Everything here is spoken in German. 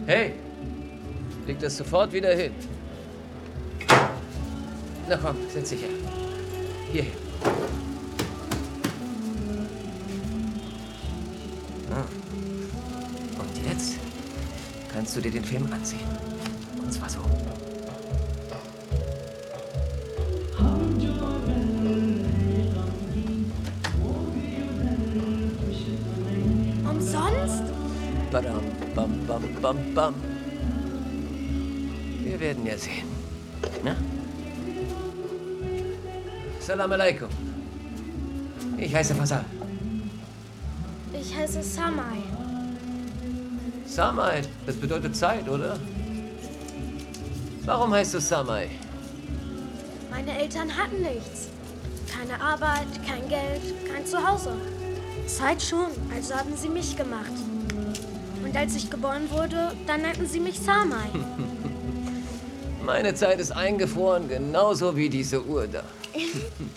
Hey, leg das sofort wieder hin. Na komm, setz dich her. Hierhin. Und jetzt kannst du dir den Film ansehen. Und zwar so. Umsonst? Badam, bam, bam, bam, bam. Wir werden ja sehen. Na? Salam alaikum. Ich heiße Fasal. Ich heiße Samai. Samai, das bedeutet Zeit, oder? Warum heißt du Samai? Meine Eltern hatten nichts. Keine Arbeit, kein Geld, kein Zuhause. Zeit schon, also haben sie mich gemacht. Und als ich geboren wurde, dann nannten sie mich Samai. Meine Zeit ist eingefroren, genauso wie diese Uhr da.